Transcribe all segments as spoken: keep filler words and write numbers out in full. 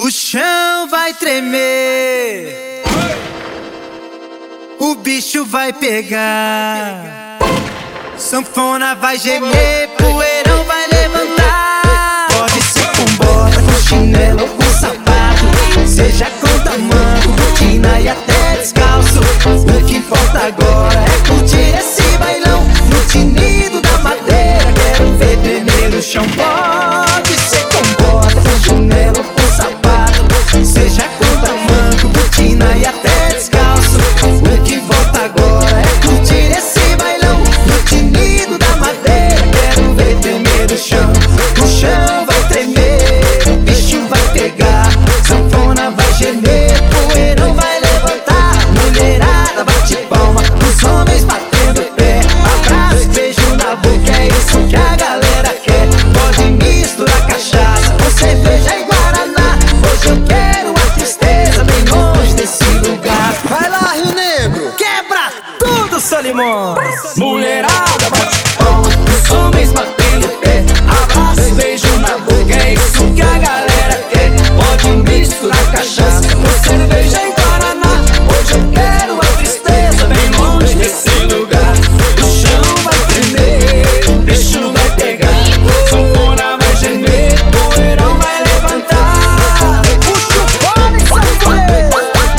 O chão vai tremer, o bicho vai pegar, sanfona vai gemer, poeirão vai levantar. Pode ser com bota, com chinelo ou com sapato, seja com tamanho, botina e até descalço. O que importa agora é curtir esse bailão no tinido da madeira. Quero ver tremer o chão. Pode ser com bota, com chinelo ou com sapato, seja com tamanho, botina e até descalço. O que importa agora é curtir esse bailão no tinido da madeira. Quero ver tremer o chão. O chão vai tremer, o bicho vai pegar, sanfona vai gemer, poeirão vai levantar. Mulherada bate palma, os homens batendo pé, abraço, beijo na boca, é isso que a galera quer. Pode misturar cachaça com cerveja e guaraná. Hoje eu quero a tristeza bem longe desse lugar. Vai lá, Rio Negro, quebra tudo, Solimões. Mulherada bate palma, os homens batendo pé, abraço, beijo na boca, é isso que a galera quer. Pode misturar cachaça com cerveja e guaraná. Hoje eu quero a tristeza bem longe desse lugar. O chão vai tremer, o bicho vai pegar, sanfona vai gemer, poeirão vai levantar. Puxa o fone, sanfoneiro.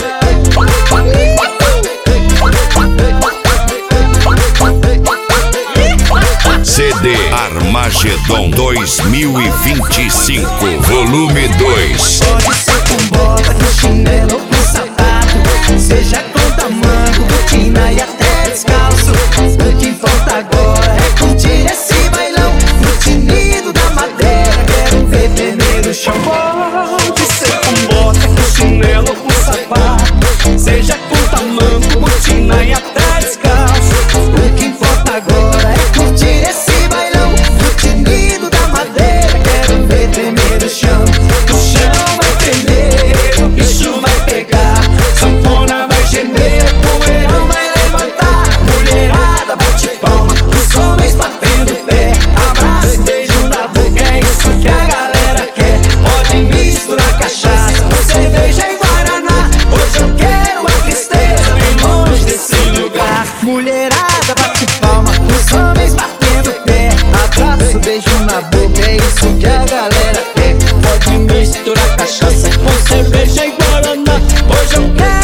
C D Armagedon dois mil e vinte e cinco, volume dois. Pode ser com bota, com chinelo ou com sapato, seja com tamanho, botina e até descalço. O que importa agora é curtir esse bailão no tinido da madeira. Quero ver tremer o chão. Pode ser com bota, com chinelo ou com sapato, seja com tamanho, botina e até descalço. O que importa agora é curtir esse bailão no tinido da madeira. Quero ver tremer o chão. O chão vai tremer, o bicho vai pegar, sanfona vai gemer, poeirão vai levantar. Mulherada bate palma, os homens batendo pé, abraço, beijo na boca, é isso que a galera quer. Pode misturar cachaça com cerveja e guaraná. Hoje eu quero a tristeza bem longe desse lugar. Mulherada bate palma, os homens batendo pé, abraço, beijo na boca, é isso que a galera quer. Pode misturar cachaça com cerveja e guaraná. Hoje eu quero